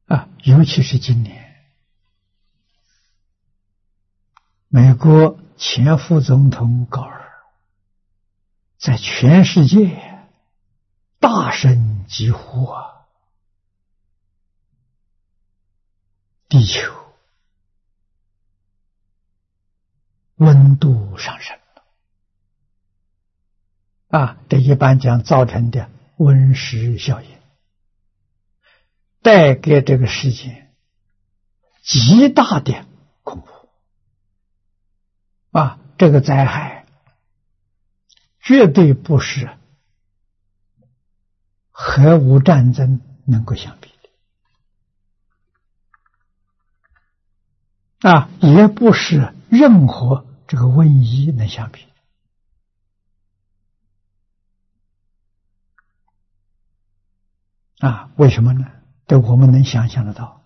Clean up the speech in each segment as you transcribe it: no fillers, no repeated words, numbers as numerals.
尤其是今年，美国前副总统高尔在全世界大声疾呼地球温度上升了这一般讲造成的温室效应，带给这个世界极大的恐怖这个灾害绝对不是核武战争能够相比的也不是任何这个瘟疫能相比为什么呢？这我们能想象得到。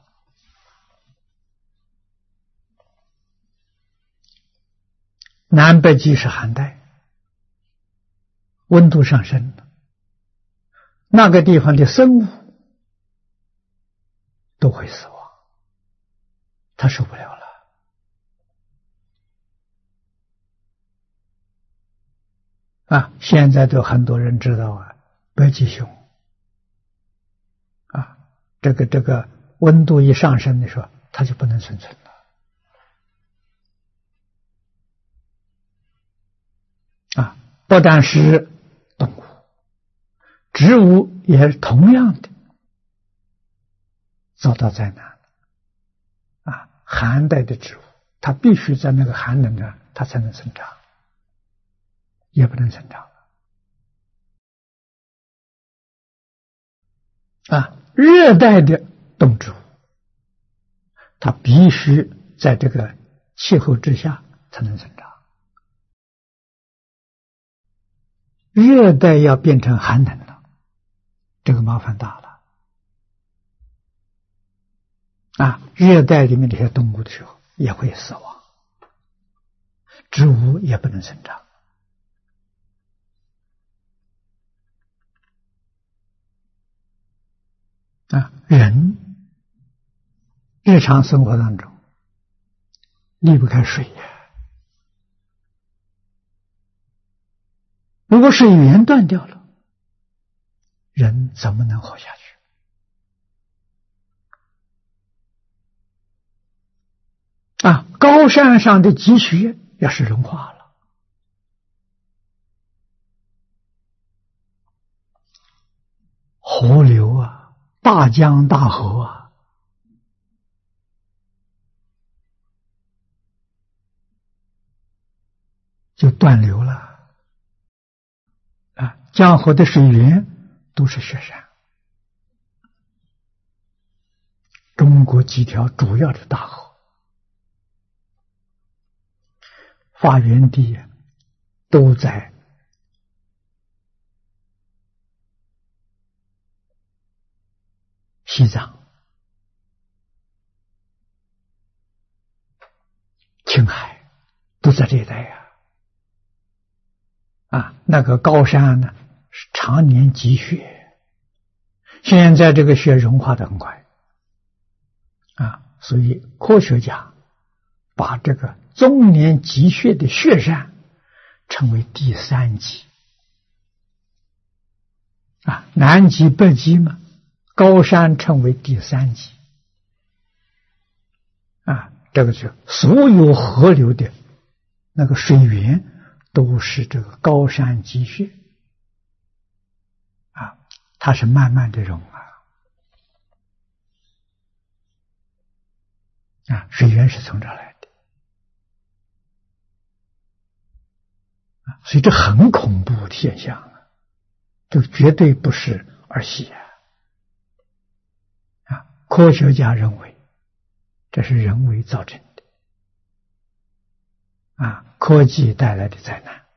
南北极是寒带，温度上升了，那个地方的生物都会死亡，它受不了了。现在都很多人知道北极熊这个温度一上升的时候，它就不能生存了。不但是动物，植物也同样的遭到灾难寒带的植物，它必须在那个寒冷的它才能生长，也不能生长热带的动植物，它必须在这个气候之下才能生长。热带要变成寒冷了，这个麻烦大了热带里面这些动物的时候也会死亡，植物也不能生长人日常生活当中离不开水如果水源断掉了，人怎么能活下去高山上的积雪要是融化了，河流大江大河就断流了江河的水源都是雪山。中国几条主要的大河发源地都在西藏、青海，都在这一带那个高山呢是常年积雪，现在这个雪融化得很快所以科学家把这个终年积雪的雪山称为第三极南极北极嘛，高山称为第三极这个是所有河流的那个水源都是这个高山积雪它是慢慢的融水源是从这儿来的所以这很恐怖的现象这绝对不是儿戏科学家认为这是人为造成的科技带来的灾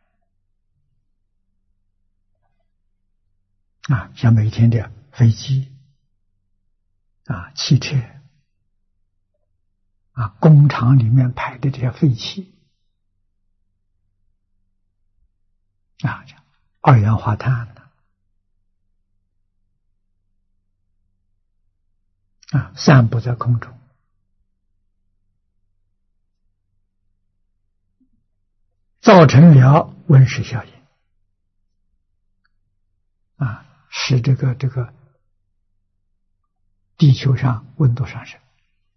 难像每天的飞机汽车工厂里面排的这些废气二氧化碳散布在空中，造成了温室效应，使这个地球上温度上升。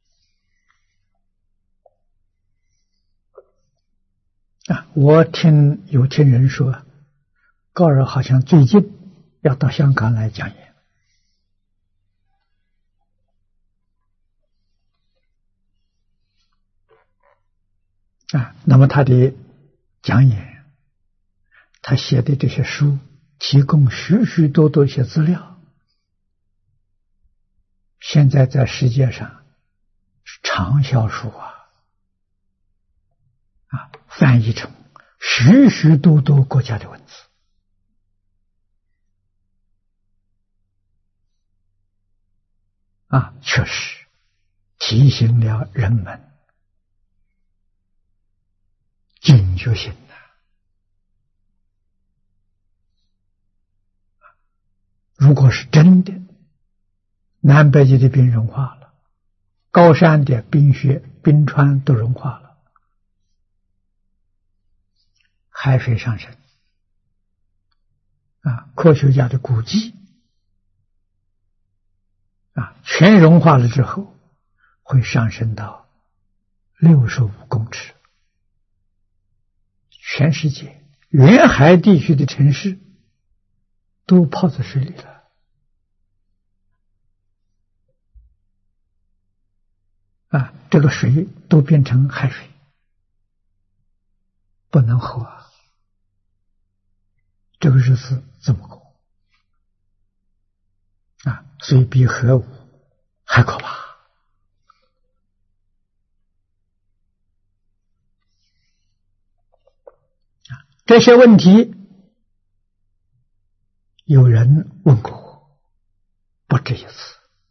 我听人说，高尔好像最近要到香港来讲演。那么他的讲演，他写的这些书，提供许许多多一些资料，现在在世界上是畅销书翻译成许许多多国家的文字。确实提醒了人们警觉性如果是真的，南北极的冰融化了，高山的冰雪、冰川都融化了，海水上升，科学家的估计，全融化了之后，会上升到65公尺。全世界沿海地区的城市都泡在水里了。这个水都变成海水，不能喝。这个日子怎么过？所以比核武还可怕。这些问题有人问过我，不止一次。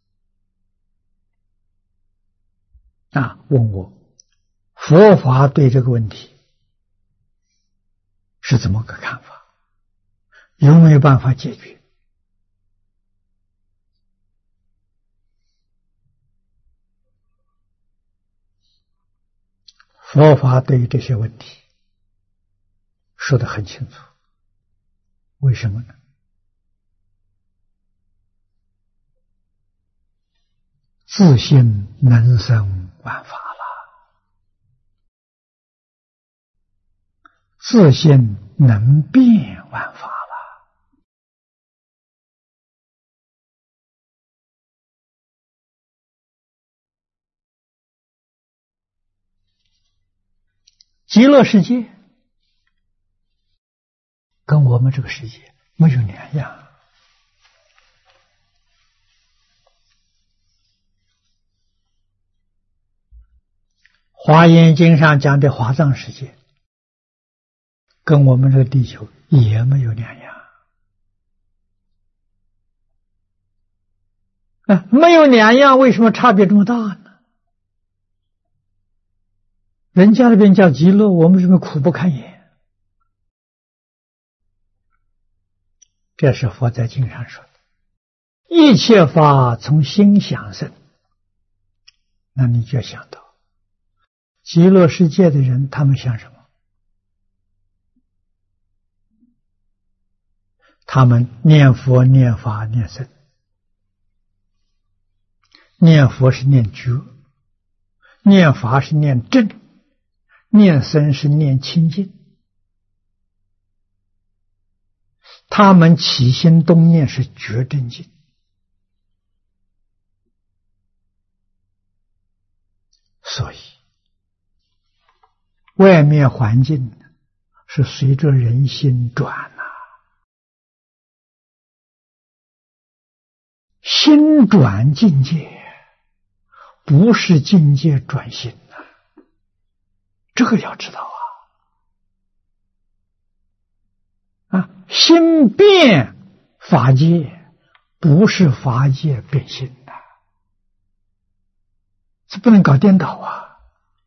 问我佛法对这个问题是怎么个看法，有没有办法解决？佛法对于这些问题说得很清楚。为什么呢？自性能生万法了，自性能变万法了。极乐世界跟我们这个世界没有两样。华严经上讲的华藏世界跟我们这个地球也没有两样。没有两样，为什么差别这么大呢？人家那边叫极乐，我们这边苦不堪言。这是佛在经上说的，一切法从心想生。那你就想到极乐世界的人，他们想什么？他们念佛、念法、念僧。念佛是念觉，念法是念正，念僧是念清净。他们起心动念是觉正净。所以外面环境是随着人心转心转境界，不是境界转心这个要知道心变法界，不是法界变心这不能搞颠倒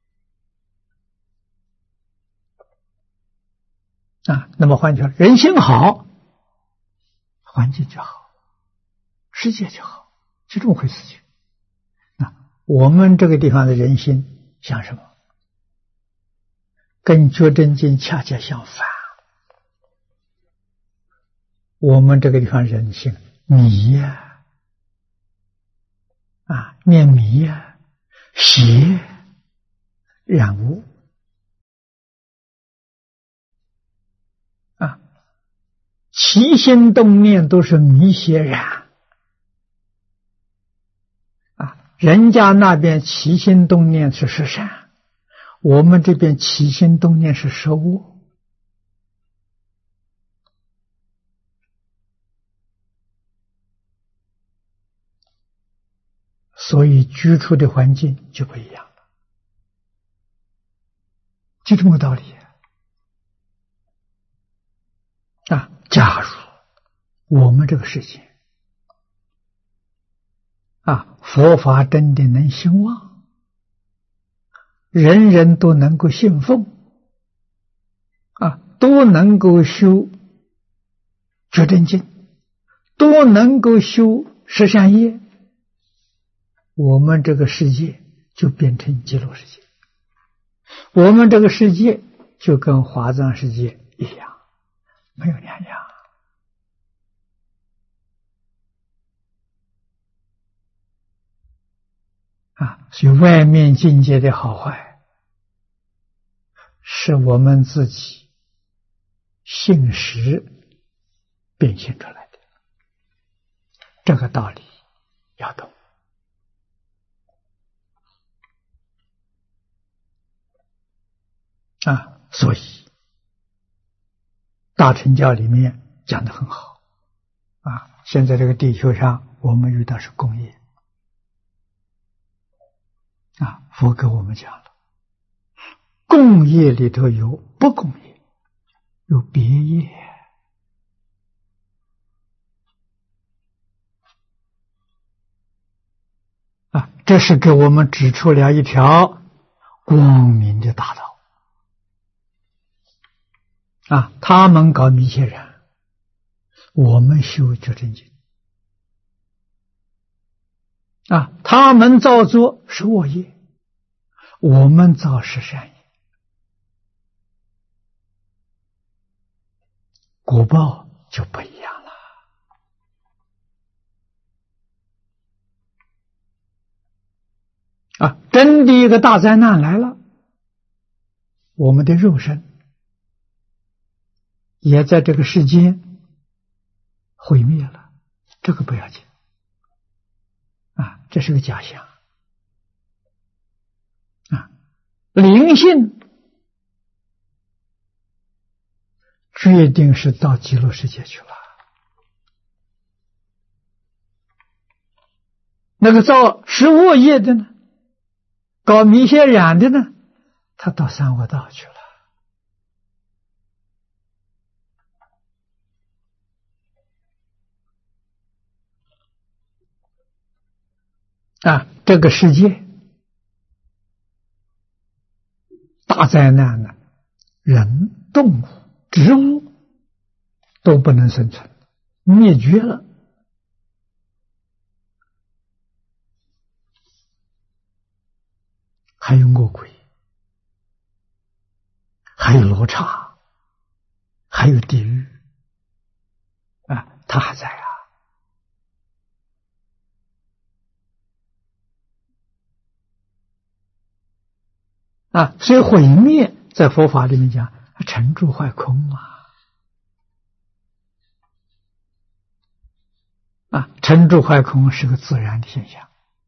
那么换句话，人心好，环境就好，世界就好，就这么回事情。 我们这个地方的人心像什么？跟觉真经恰恰相反。我们这个地方人性迷呀，念迷呀，邪染污起心动念都是迷邪染人家那边起心动念是十善，我们这边起心动念是十恶。所以居住的环境就不一样了，就这么个道理假如我们这个世界佛法真的能兴旺，人人都能够信奉都能够修觉真经，都能够修十善业，我们这个世界就变成极乐世界，我们这个世界就跟华藏世界一样，没有两样所以外面境界的好坏是我们自己信实变现出来的，这个道理要懂所以大乘教里面讲得很好现在这个地球上我们遇到是共业佛给我们讲了，共业里头有不共业，有别业这是给我们指出了一条光明的大道他们搞迷邪染，我们修觉真经他们造作是恶业，我们造是善业，果报就不一样了真的一个大灾难来了，我们的肉身也在这个世间毁灭了，这个不要紧这是个假象灵性决定是到极乐世界去了，那个造十恶业的呢，搞迷邪染的呢，他到三恶道去了这个世界大灾难呢，人、动物、植物都不能生存，灭绝了。还有恶鬼，还有罗刹，还有地狱它还在所以毁灭在佛法里面讲成住坏空成住坏空是个自然的现象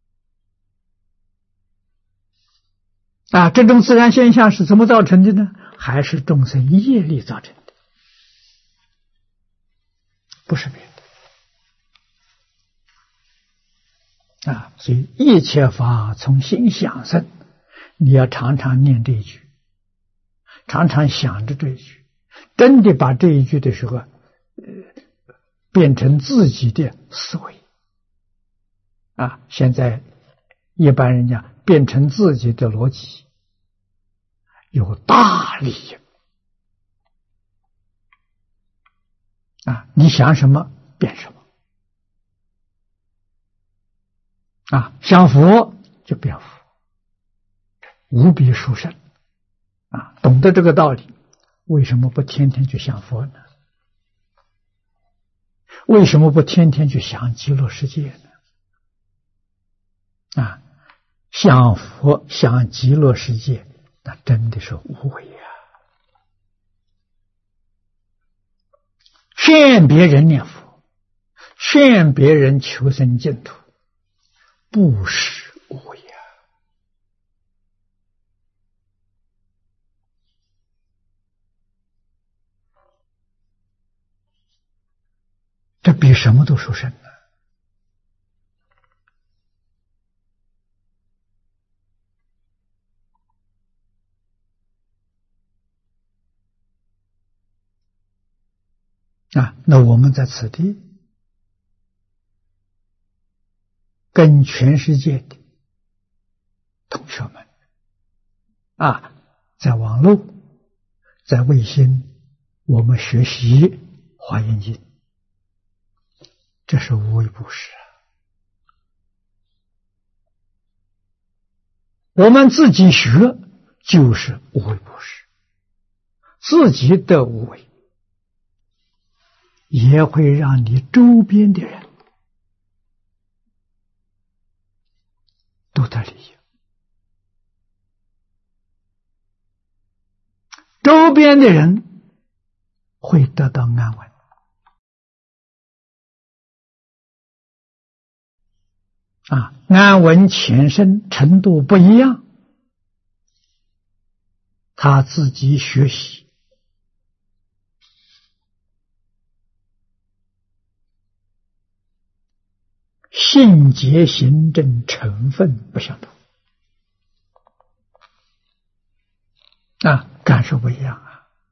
这种自然现象是怎么造成的呢？还是众生业力造成的，不是别的所以一切法从心想生，你要常常念这一句，常常想着这一句，真的把这一句的时候变成自己的思维现在一般人讲变成自己的逻辑，有大利益你想什么变什么想佛就变佛，无比殊胜啊！懂得这个道理，为什么不天天去想佛呢？为什么不天天去想极乐世界呢？啊，想佛想极乐世界，那真的是无为啊！劝别人念佛，劝别人求生净土，不是无为啊！这比什么都殊胜呢？啊，那我们在此地跟全世界的同学们啊，在网络、在卫星，我们学习《华严经》，这是无为布施啊。我们自己学就是无为布施，自己的无为也会让你周边的人都得利益，周边的人会得到安稳啊，安稳前生程度不一样，他自己学习信解行证成分不相同啊，感受不一样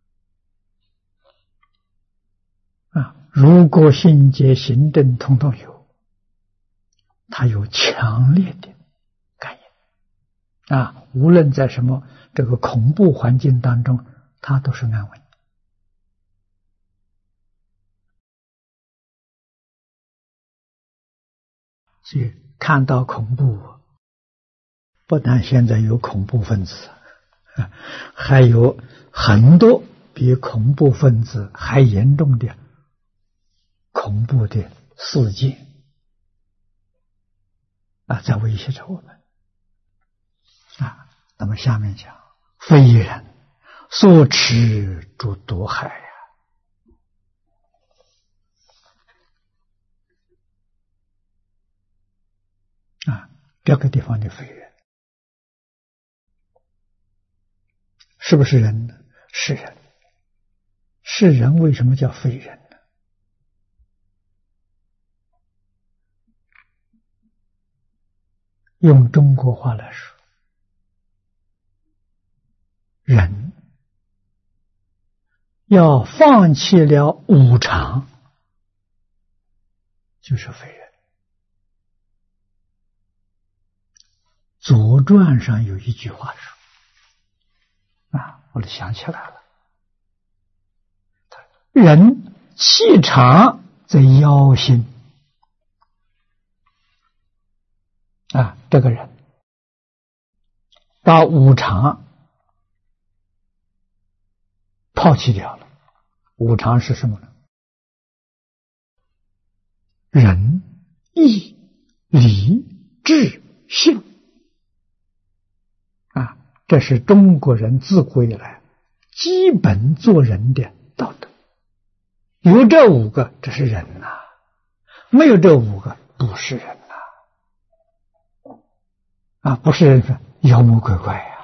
啊！如果信解行证统统有，他有强烈的感应啊，无论在什么这个恐怖环境当中，他都是安稳的。所以看到恐怖，不但现在有恐怖分子，还有很多比恐怖分子还严重的恐怖的事件啊，在威胁着我们啊。那么下面讲，非人所持诸毒害啊，这个地方的非人是不是人呢？是人。是人为什么叫非人呢？用中国话来说，人要放弃了五常，就是非人。左传上有一句话说啊，我想起来了，人气长在腰心啊，这个人把五常抛弃掉了。五常是什么呢？仁、义、礼、智、信啊，这是中国人自古以来基本做人的道德。有这五个，这是人呐；没有这五个，不是人呐。啊，不是人说妖魔鬼怪呀。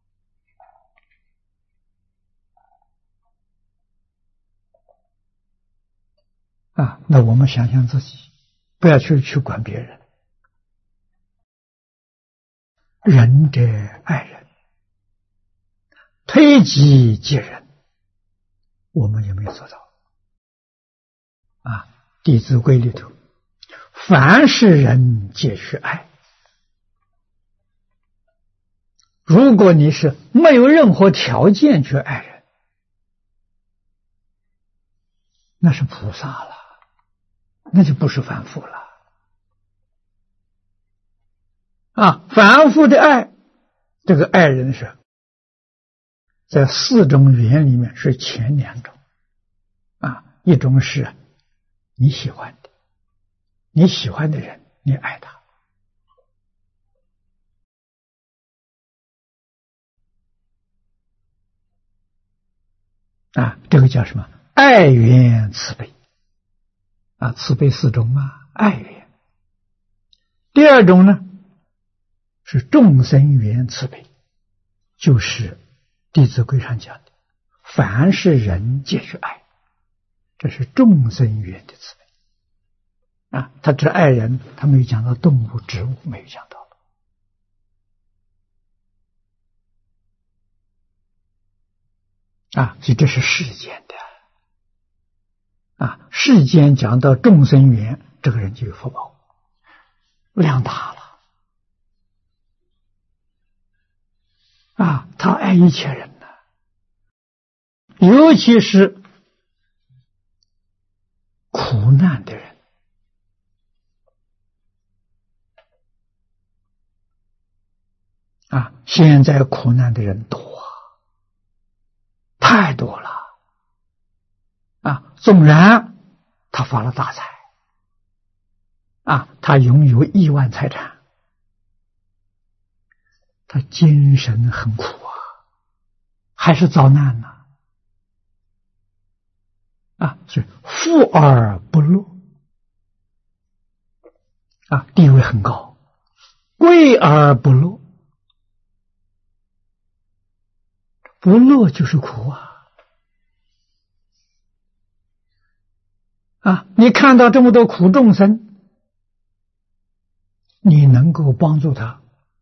啊，那我们想想自己，不要去管别人。仁者爱人，推己及人，我们有没有做到？啊，《弟子规》里头，凡是人皆须爱。如果你是没有任何条件去爱人，那是菩萨了，那就不是凡夫了。 凡夫的爱，这个爱人是在4种语言里面是前2种。一种是你喜欢的，你喜欢的人，你爱他。这个叫什么？爱缘慈悲。慈悲4种爱缘。第2种呢，是众生缘慈悲，就是《弟子规》上讲的，凡是人皆是爱，这是众生缘的慈悲。他只爱人，他没有讲到动物、植物，没有讲到。所以这是世间的。世间讲到众生缘，这个人就有福报，量大了。他爱一切人呢，尤其是苦难的人。现在苦难的人多，太多了。纵然他发了大财，他拥有亿万财产，他精神很苦还是遭难呢。是富而不乐，地位很高，贵而不乐，不乐就是苦你看到这么多苦众生，你能够帮助他，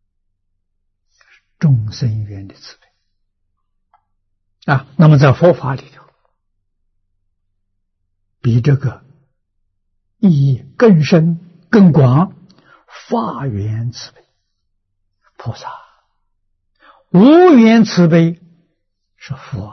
众生缘的慈悲。那么在佛法里头，比这个意义更深更广，法缘慈悲，菩萨；无缘慈悲是佛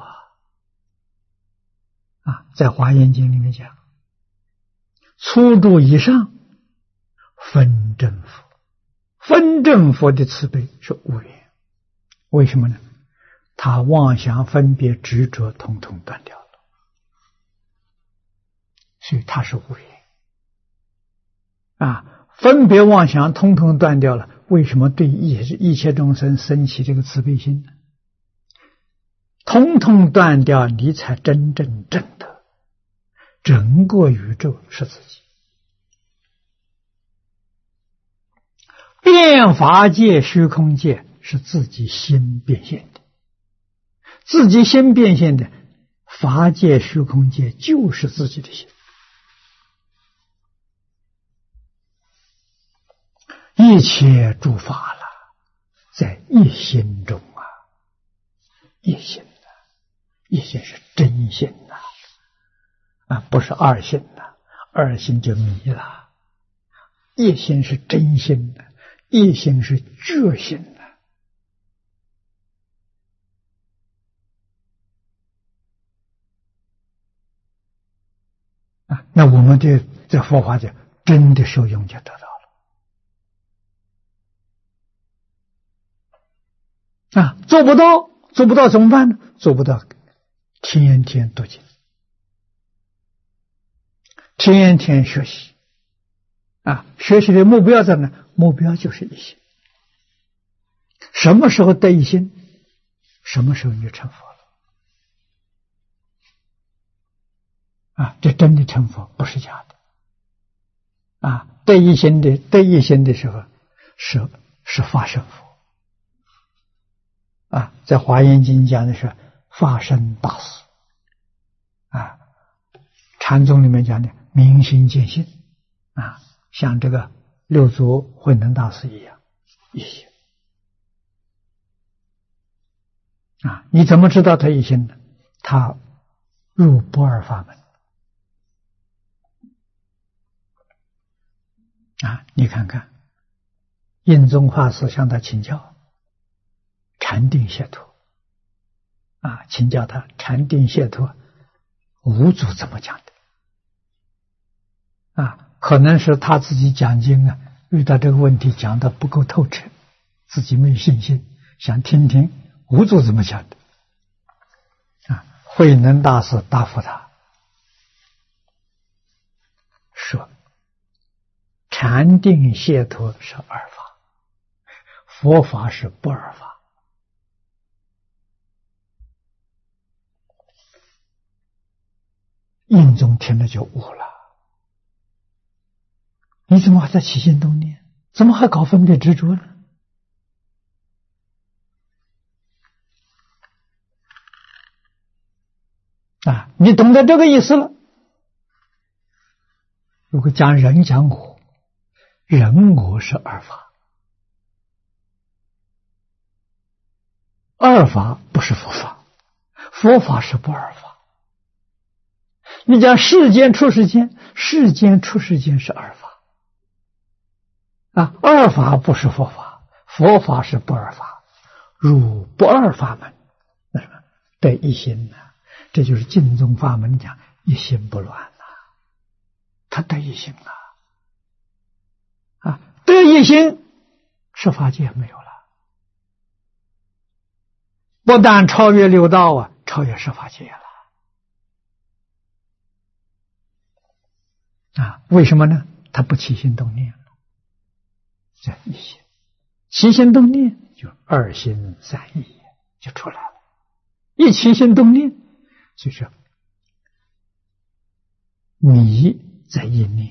在华严经里面讲，初住以上分正佛，分正佛的慈悲是无缘。为什么呢？他妄想分别执着统统断掉了，所以他是无缘。分别妄想统统断掉了，为什么对一切众生生起这个慈悲心呢？统统断掉，你才真正证得整个宇宙是自己。变法界、虚空界是自己心变现的，自己心变现的法界、虚空界就是自己的心。一切诸法了，在一心中一心一心是真心不是二心二心就迷了。一心是真心一心是觉心那我们这佛法就真的受用就得到了。做不到怎么办呢？做不到，天天读经，天天学习学习的目标在哪？目标就是一心。什么时候得一心，什么时候你就成佛了。这真的成佛，不是假的。得一心的时候是法身佛。在华严经讲的是法身大士。禅宗里面讲的明心见性像这个六祖慧能大师一样一心。你怎么知道他一心呢？他入不二法门。你看看印宗法师向他请教禅定解脱请教他禅定解脱五祖怎么讲的可能是他自己讲经遇到这个问题讲得不够透彻自己没有信心，想听听五祖怎么讲的。慧能大师答复他说：禅定解脱是二法，佛法是不二法。印宗听了就悟了，你怎么还在起心动念？怎么还搞分别执着呢？你懂得这个意思了。如果讲人讲我，人我是二法，二法不是佛法，佛法是不二法。你讲世间出世间，世间出世间是二法二法不是佛法，佛法是不二法，入不二法门，那什么得一心呢？这就是净宗法门讲一心不乱他得一心得一心，十法界没有了，不但超越六道超越十法界了为什么呢？他不起心动念了，这一心，起心动念就二心三意就出来了，一起心动念就是你在一念，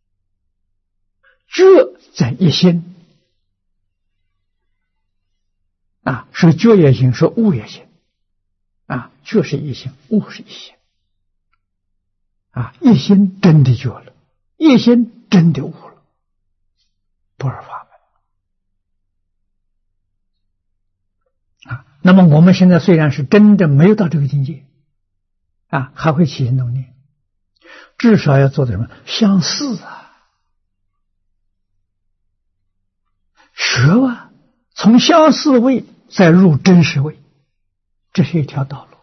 觉在一心说觉也行，说悟也行觉是一心，悟是一心一心真的觉了，一心真的悟了，不二法门那么我们现在虽然是真正没有到这个境界还会起心动念，至少要做的什么？相似学从相似位再入真实位，这是一条道路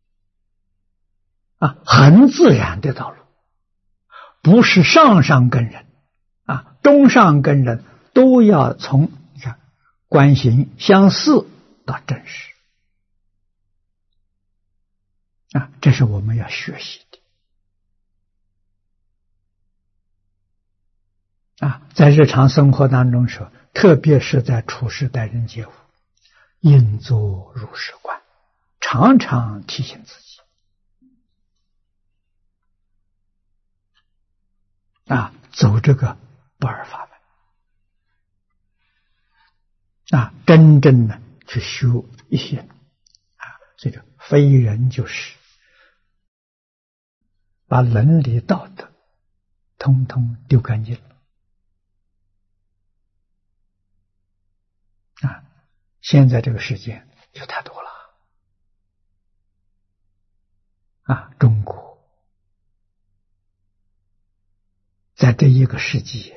很自然的道路，不是上上根人中上根人都要从你看观行相似到真实这是我们要学习的在日常生活当中说，特别是在处事待人接物，应作如是观，常常提醒自己走这个不二法门真正的去修一心这个非人就是把伦理道德通通丢干净了现在这个世界就太多了中国在这一个世纪，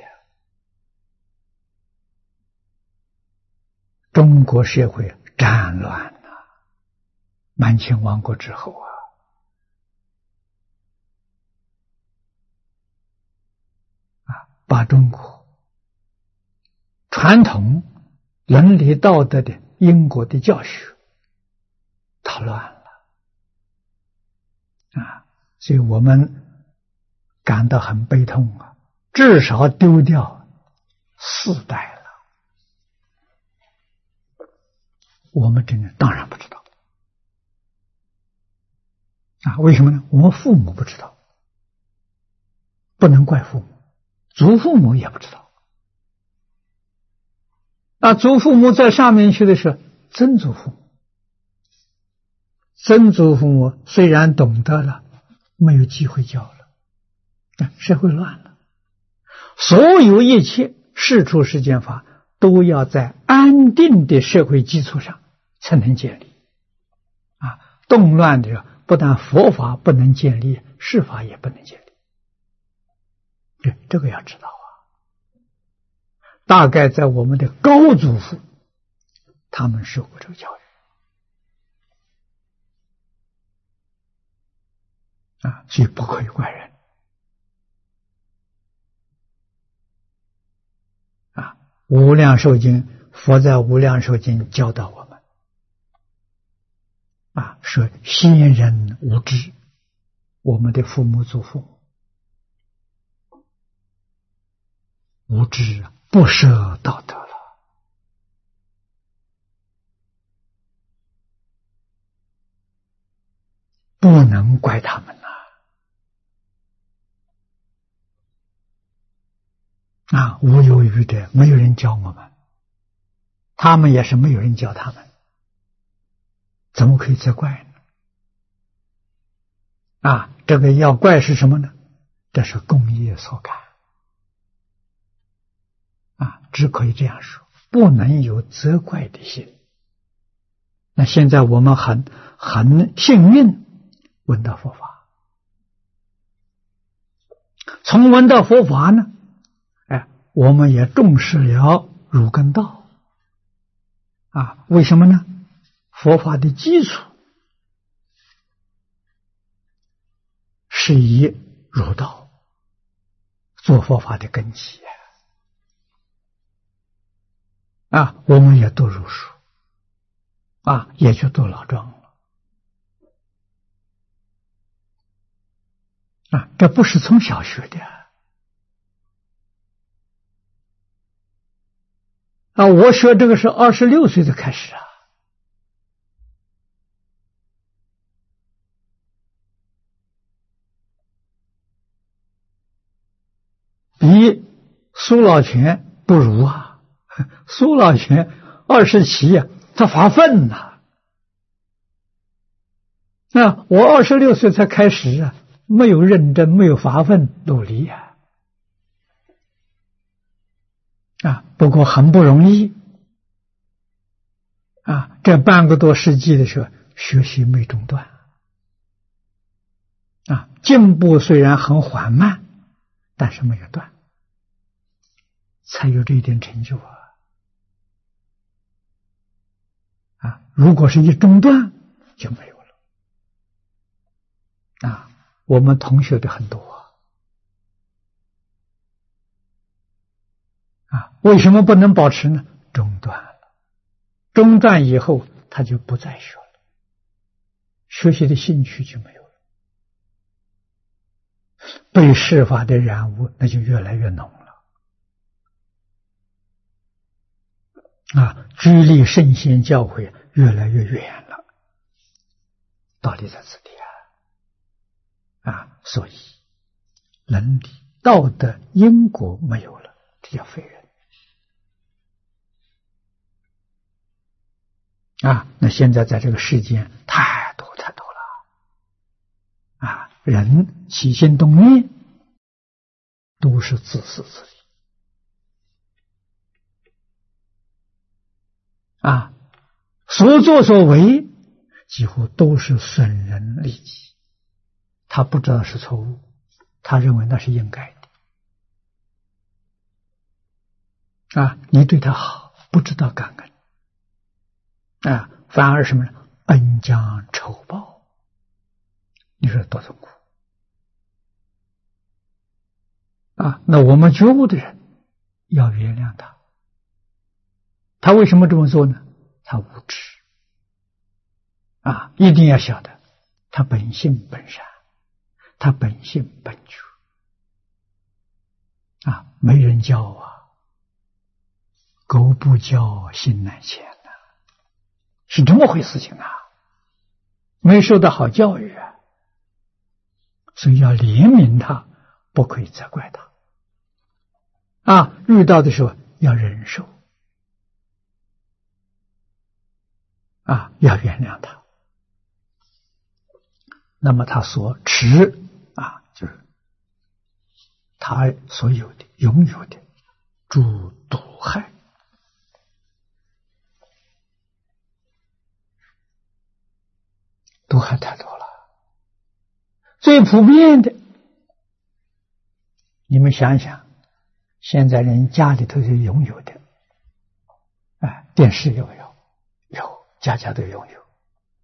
中国社会战乱满清亡国之后把中国传统伦理道德的因果的教学捣乱了所以我们感到很悲痛至少丢掉4代了。我们真的当然不知道为什么呢？我们父母不知道，不能怪父母，祖父母也不知道祖父母在上面去的是曾祖父母，曾祖父母虽然懂得了，没有机会教了社会乱了，所有一切世出世间法都要在安定的社会基础上才能建立动乱的不但佛法不能建立，世法也不能建立这个要知道大概在我们的高祖父他们受过这个教育所以不可以怪人无量寿经佛在《无量寿经》教导我们说先人无知，我们的父母祖父无知，不舍道德了，不能怪他们无有余者，没有人教我们，他们也是没有人教他们，怎么可以责怪呢？这个要怪是什么呢？这是共业所感只可以这样说，不能有责怪的心。那现在我们很幸运闻到佛法，从闻到佛法呢，我们也重视了儒根道为什么呢？佛法的基础是以儒道做佛法的根基我们也读儒书也去读老庄了这不是从小学的我学这个是26岁就开始比苏老泉不如苏老泉27他发愤我26岁才开始没有认真，没有发奋努力不过很不容易这半个多世纪的时候，学习没中断进步虽然很缓慢，但是没有断，才有这一点成就如果是一中断就没有了我们同学的很多为什么不能保持呢？中断了，中断以后他就不再学了，学习的兴趣就没有了，被世法的染污那就越来越浓了居离圣贤教诲越来越远了，道理在此地所以伦理道德因果没有了，这叫废人那现在在这个世间太多了人起心动念都是自私自利所作所为几乎都是损人利己，他不知道是错误，他认为那是应该的你对他好，不知道感恩反而什么呢？恩将仇报，你说多痛苦那我们觉悟的人要原谅他，他为什么这么做呢？他无知一定要晓得他本性本善，他本性本觉没人教狗不教心难迁是这么回事情没受到好教育所以要怜悯他，不可以责怪他遇到的时候要忍受要原谅他，那么他所持就是他所有的拥有的诸毒害太多了。最普遍的，你们想想，现在人家里头就拥有的电视有家家都拥有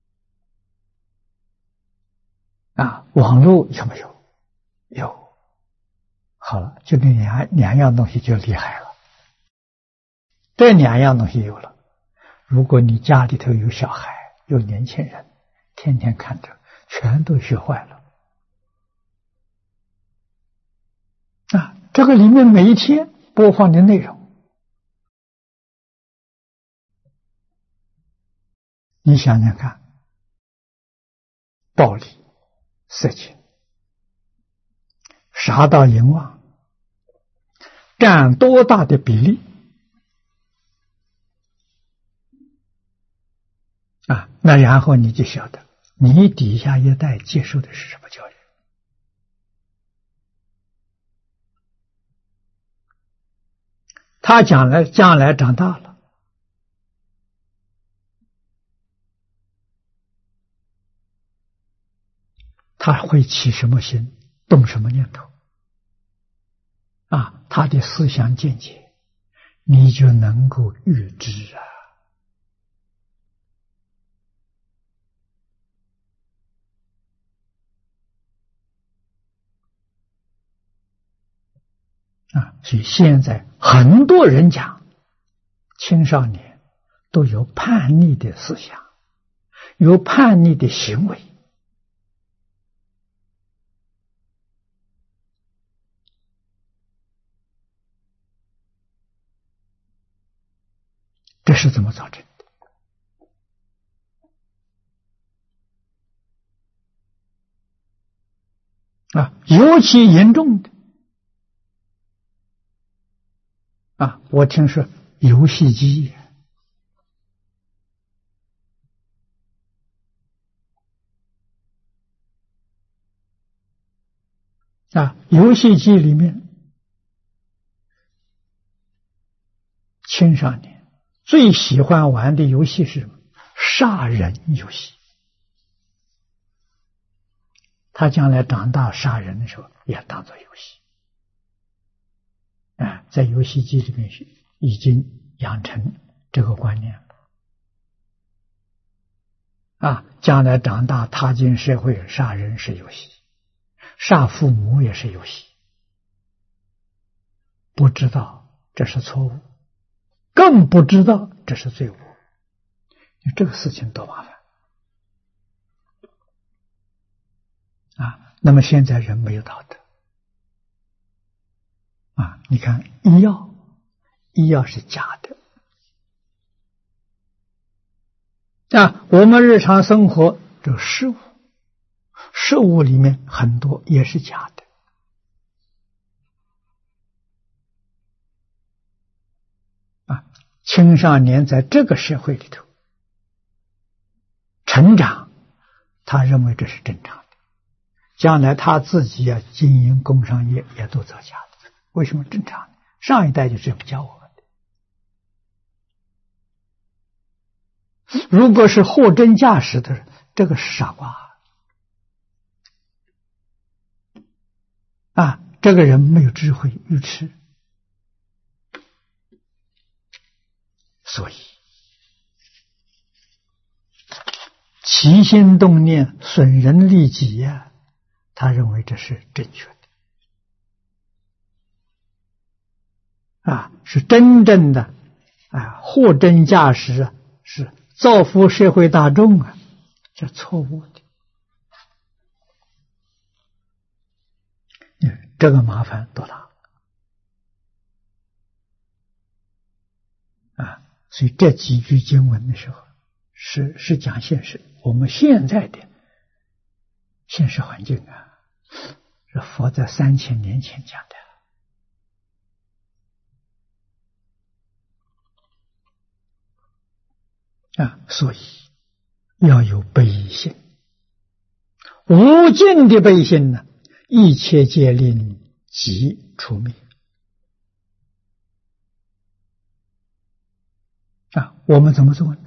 网络有没有？有。好了，就那两样东西就厉害了。 这两样东西有了，如果你家里头有小孩，有年轻人，天天看着，全都学坏了。这个里面每一天播放的内容，你想想看，暴力、色情、杀盗淫妄，占多大的比例？那然后你就晓得，你底下一代接受的是什么教育？他将来长大了，他会起什么心，动什么念头？他的思想见解，你就能够预知所以现在很多人讲，青少年都有叛逆的思想，有叛逆的行为。这是怎么造成的？尤其严重的我听说游戏机游戏机里面，青少年最喜欢玩的游戏是什么？杀人游戏。他将来长大杀人的时候，也当作游戏。在游戏机里面已经养成这个观念了。将来长大踏进社会，杀人是游戏，杀父母也是游戏。不知道这是错误，更不知道这是罪恶。这个事情多麻烦那么现在人没有道德你看医药是假的我们日常生活这个食物里面很多也是假的青少年在这个社会里头成长，他认为这是正常的，将来他自己经营工商业也都造假的。为什么正常的？上一代就这么教我们的。如果是货真价实的，这个是傻瓜这个人没有智慧愚痴，所以起心动念损人利己他认为这是正确的是真正的货真价实是造福社会大众这错误的。这个麻烦多大所以这几句经文的时候是讲现实，我们现在的现实环境是佛在3000年前讲的所以要有悲心，无尽的悲心呢，一切皆令即除灭我们怎么做呢？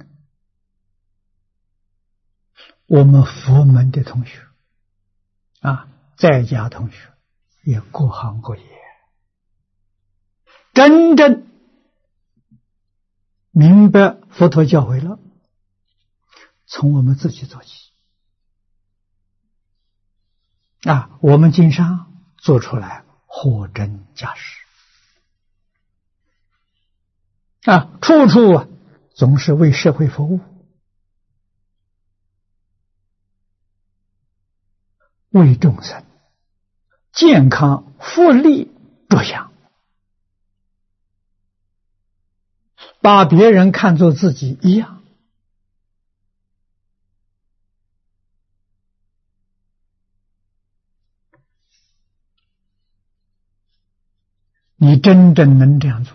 我们佛门的同学在家同学也各行各业，真正明白佛陀教诲了，从我们自己做起我们经商做出来货真价实处处总是为社会服务，为众生健康福利着想，把别人看作自己一样。你真正能这样做，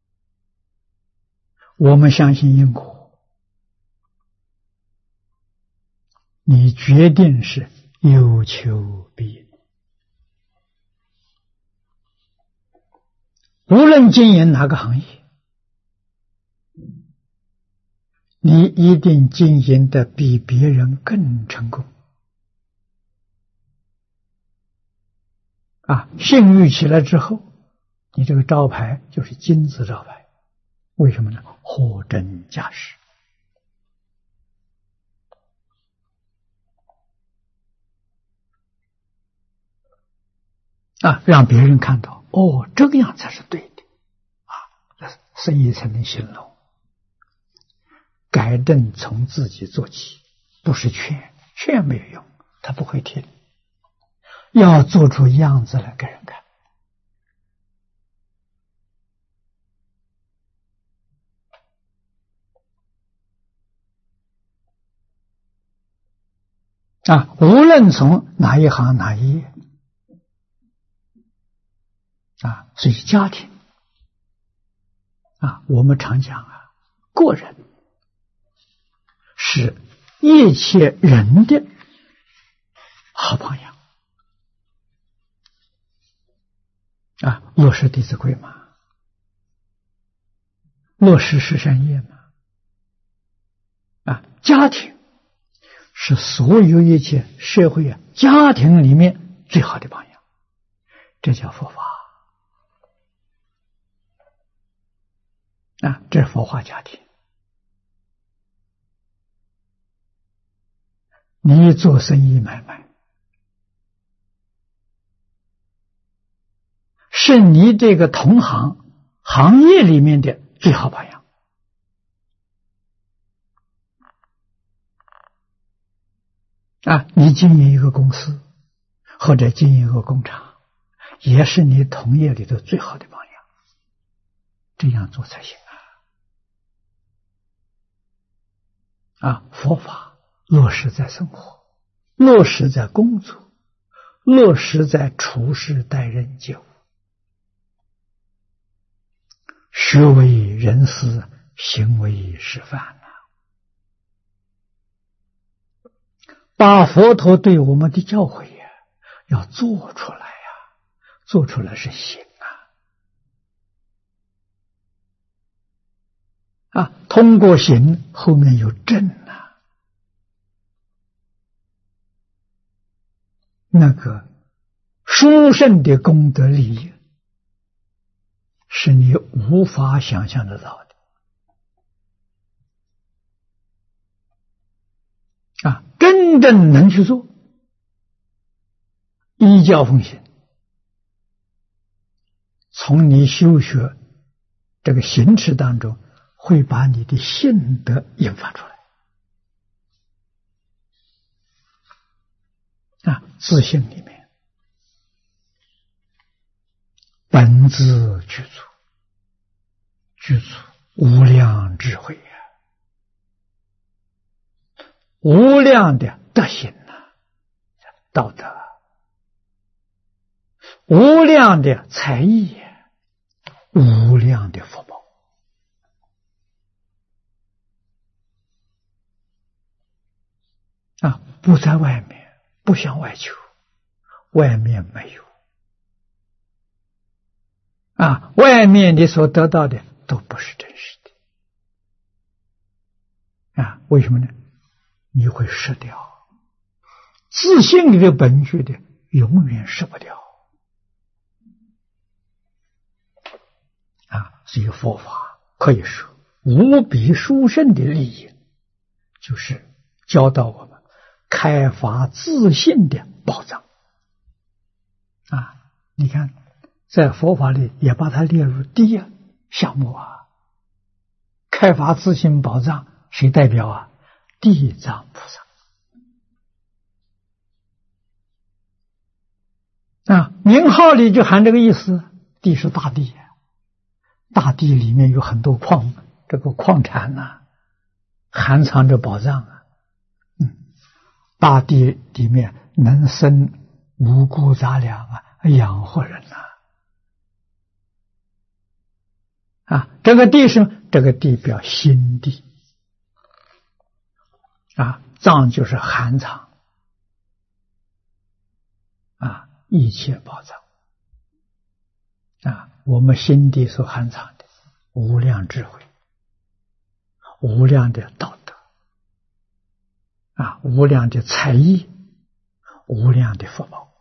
我们相信因果，你决定是有求必应。无论经营哪个行业，你一定经营的比别人更成功。信誉起来之后，你这个招牌就是金字招牌。为什么呢？货真价实。让别人看到，这个样才是对的，生意才能兴隆。改正从自己做起，不是劝没有用，他不会听，要做出样子来给人看。无论从哪一行哪一业，所以家庭我们常讲个人是一切人的好榜样落实《弟子规》嘛，落实十善业嘛，家庭是所有一切社会家庭里面最好的榜样，这叫佛法这是佛化家庭。你做生意买卖，是你这个同行业里面的最好榜样。你经营一个公司或者经营一个工厂，也是你同业里的最好的榜样，这样做才行佛法落实在生活，落实在工作，落实在处事待人接物，学为人师，行为示范把佛陀对我们的教诲要做出来做出来是行通过行后面有正那个殊胜的功德利益是你无法想象得到的真正能去做，依教奉行，从你修学这个行持当中会把你的性德引发出来自性里面本自具足无量智慧无量的德行道德，无量的才艺，无量的福报不在外面，不向外求，外面没有外面你所得到的都不是真实的为什么呢？你会失掉自信里的本具的，永远失不掉所以佛法可以说无比殊胜的利益，就是教导我们开发自信的宝藏你看在佛法里也把它列入第一项目开发自性宝藏，谁代表啊？地藏菩萨啊，名号里就含这个意思。地是大地，大地里面有很多矿，这个矿产呐，含藏着宝藏啊。大地里面能生五谷杂粮啊，养活人呐。这个地是这个地表心地啊，藏就是含藏啊，一切宝藏啊，我们心地所含藏的无量智慧、无量的道德啊，无量的才艺、无量的福报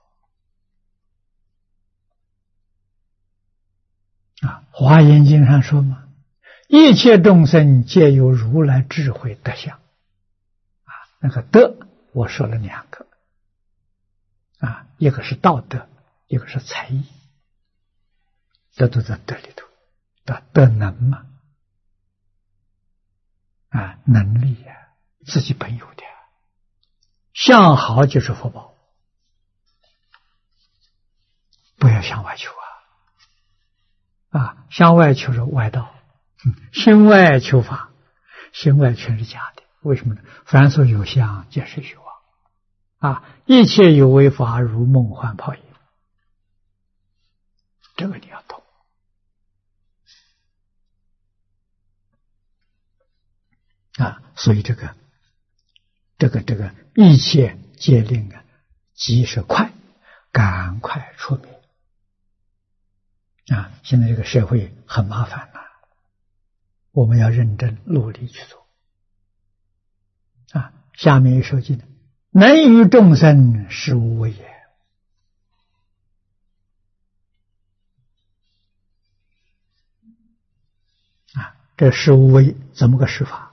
啊，《华严经》上说嘛，一切众生皆有如来智慧德相啊，那个德我说了两个啊，一个是道德，一个是才艺，这都在德里头，德能嘛啊，能力啊，自己本有的，相好就是福报，不要向外求啊，向外求是外道，心外求法，心外全是假的。为什么呢？凡所有相，皆是虚妄啊！一切有为法，如梦幻泡影。这个你要懂啊！所以这个一切皆令啊，即是快，赶快出名。啊，现在这个社会很麻烦了，我们要认真努力去做。啊，下面一首经：能于众生实无为也。啊，这实无为怎么个实法？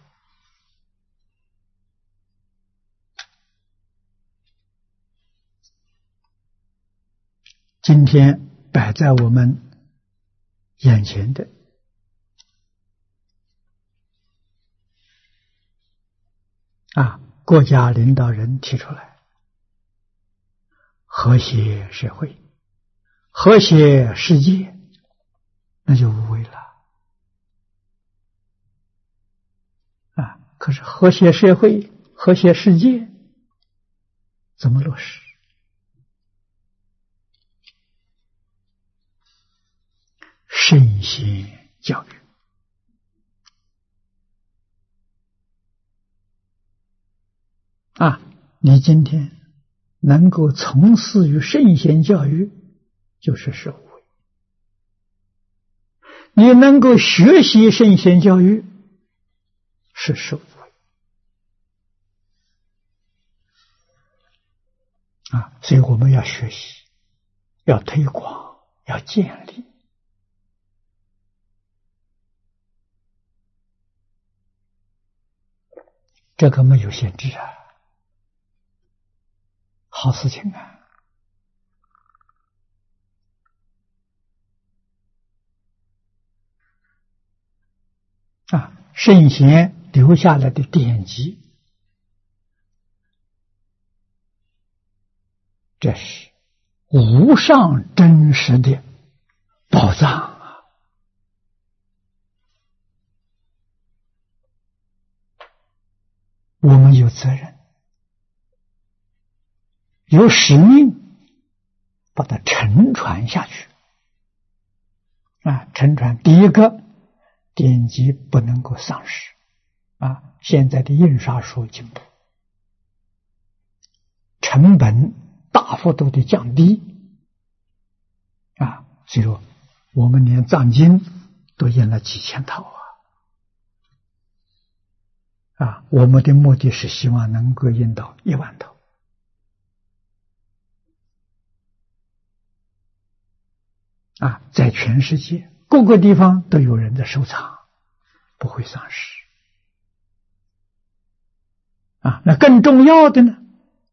今天摆在我们眼前的国家领导人提出来，和谐社会、和谐世界，那就无为了啊！可是和谐社会、和谐世界怎么落实？圣贤教育啊！你今天能够从事于圣贤教育，就是实无为；你能够学习圣贤教育，是实无为啊！所以我们要学习，要推广，要建立。这个没有限制啊，好事情啊！圣贤留下来的典籍，这是无上真实的宝藏啊！我们有责任，有使命，把它承传下去啊！承传第一个，典籍不能够丧失啊！现在的印刷术进步，成本大幅度的降低啊！所以说，我们连藏经都印了几千套啊！我们的目的是希望能够印到10000套啊！在全世界各个地方都有人在收藏，不会丧失啊！那更重要的呢，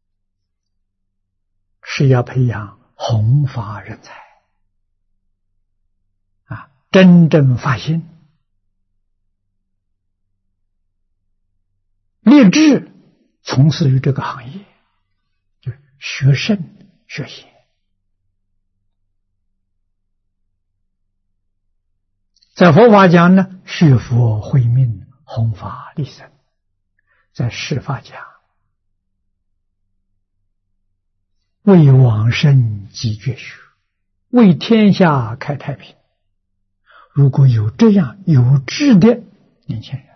是要培养弘法人才啊！真正发心立志从事于这个行业，就学圣学贤。在佛法讲呢，学佛慧命，弘法利生；在释法讲，为往生极绝学，为天下开太平。如果有这样有志的年轻人，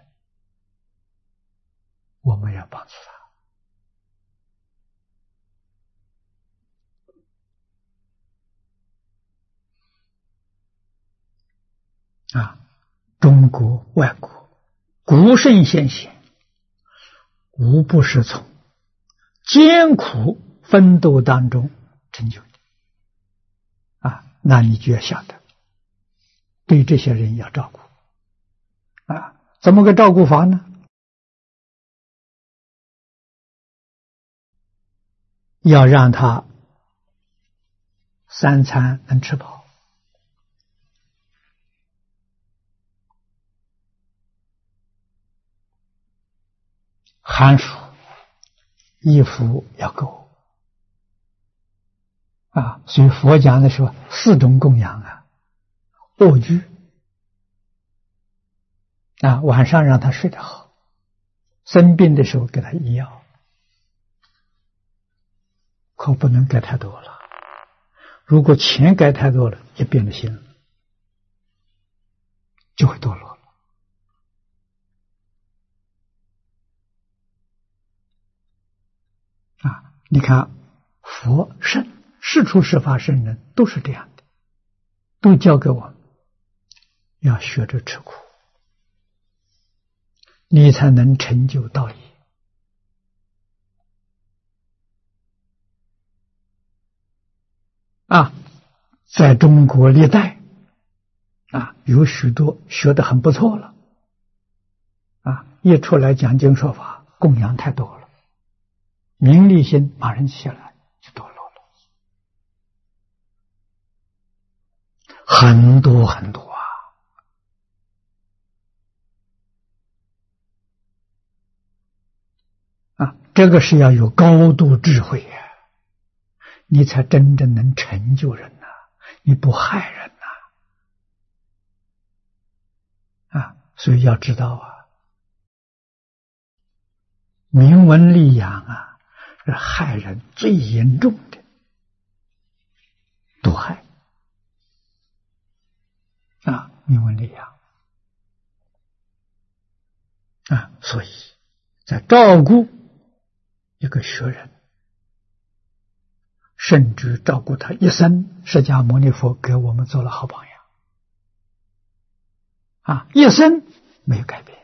我们要帮助他。中国外国古圣先贤无不是从艰苦奋斗当中成就的。那你就要晓得对这些人要照顾。怎么个照顾法呢？要让他三餐能吃饱，寒暑衣服要够所以佛讲的时候4种供养卧具晚上让他睡得好，生病的时候给他医药，可不能给太多了。如果钱给太多了，也变了心了，就会堕落了。你看佛圣世出世法圣人都是这样的，都教给我们要学着吃苦，你才能成就道业。在中国历代有许多学得很不错了一出来讲经说法，供养太多了，名利心马上起来就堕落了，很多很多这个是要有高度智慧你才真正能成就人你不害人所以要知道名闻利养是害人最严重的毒害名闻利养所以在照顾一个学人，甚至照顾他一生，释迦牟尼佛给我们做了好榜样一生没有改变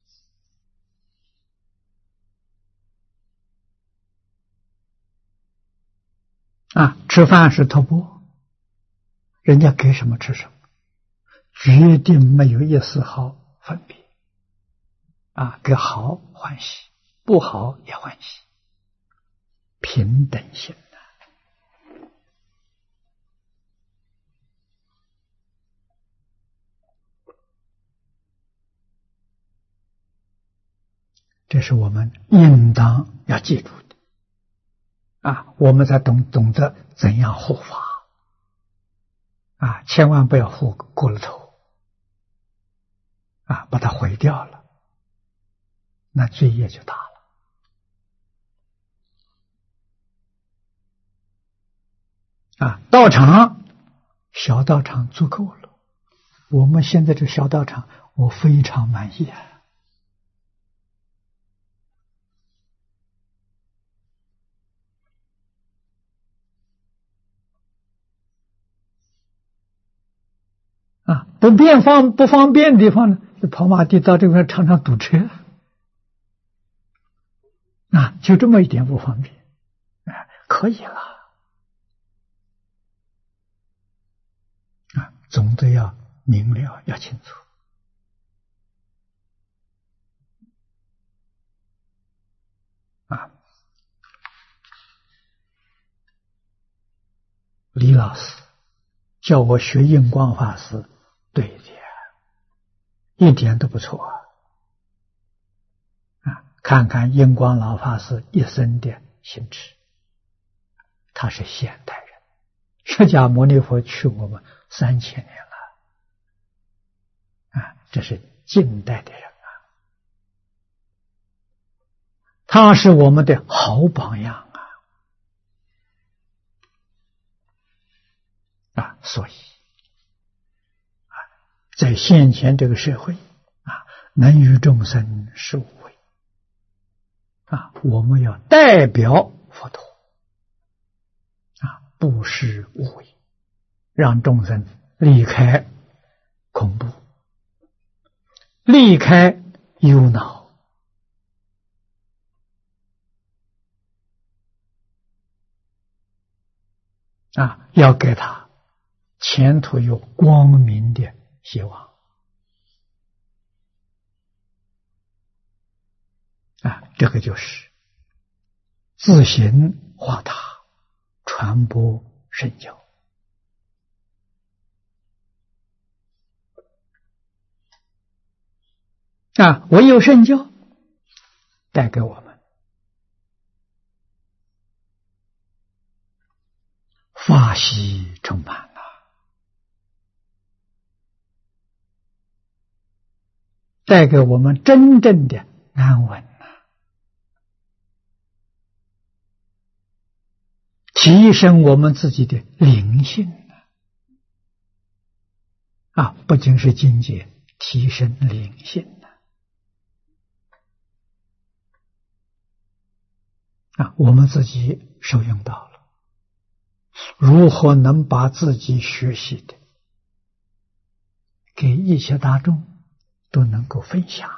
吃饭是托钵，人家给什么吃什么，决定没有一丝毫分别给好欢喜，不好也欢喜，平等心这是我们应当要记住的我们才懂得怎样护法千万不要护过了头把它毁掉了，那罪业就大了道场小道场足够了，我们现在这小道场我非常满意不方便的地方呢，跑马地到这边常常堵车就这么一点不方便可以了总得要明了，要清楚李老师叫我学印光法师，对的，一点都不错看看印光老法师一生的行持，他是现代人，释迦牟尼佛去我们3000年了，这是近代的人他是我们的好榜样所以在现前这个社会能与众生是无畏我们要代表佛陀布施无畏，让众生离开恐怖，离开忧恼要给他前途有光明的希望这个就是自行化他，传播圣教唯有圣教带给我们法喜充满带给我们真正的安稳提升我们自己的灵性不仅是境界，提升灵性我们自己受用到了，如何能把自己学习的给一切大众都能够分享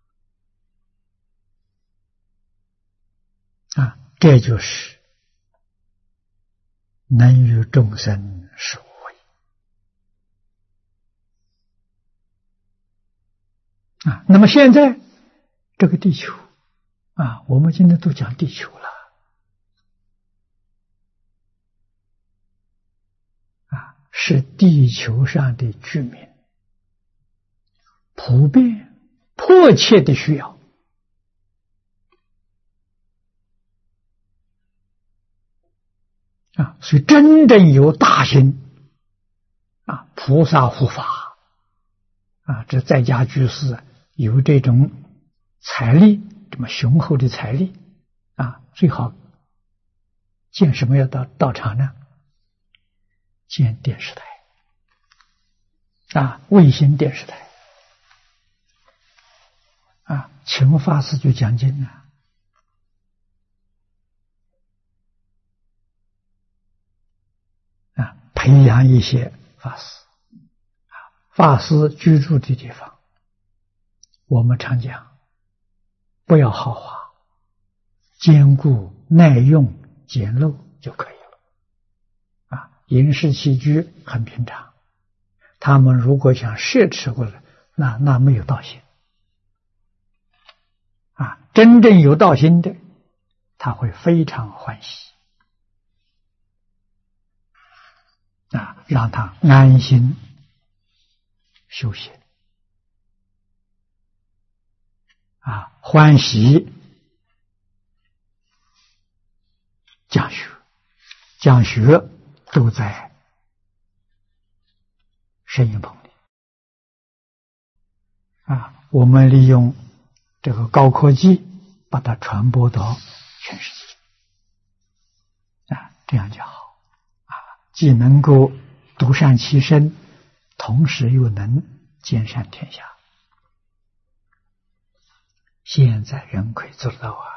这就是能与众生是无畏那么现在这个地球我们今天都讲地球了是地球上的居民普遍迫切的需要所以真正有大心菩萨护法这在家居士有这种财力，这么雄厚的财力最好建什么道场呢？建电视台卫星电视台请法师就讲经培养一些法师法师居住的地方我们常讲不要豪华，坚固耐用简陋就可以了饮食起居很平常，他们如果想摄持过来那没有道心真正有道心的他会非常欢喜让他安心修行欢喜讲学都在摄影棚里我们利用这个高科技把它传播到全世界这样就好既能够独善其身，同时又能兼善天下。现在人可以做得到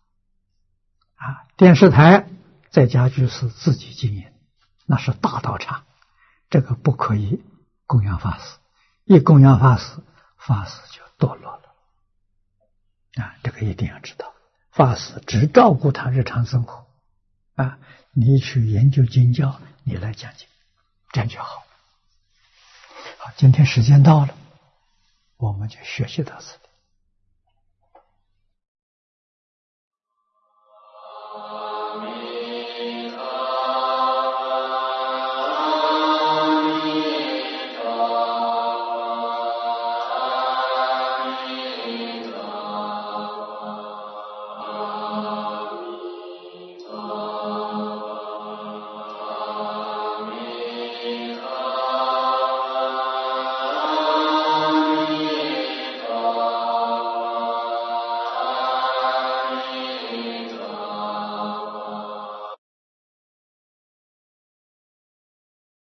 电视台在家居士自己经营，那是大道场，这个不可以供养法师，一供养法师，法师就堕落了这个一定要知道。法师只照顾他日常生活你去研究经教，你来讲经，这样就好。好，今天时间到了，我们就学习到此。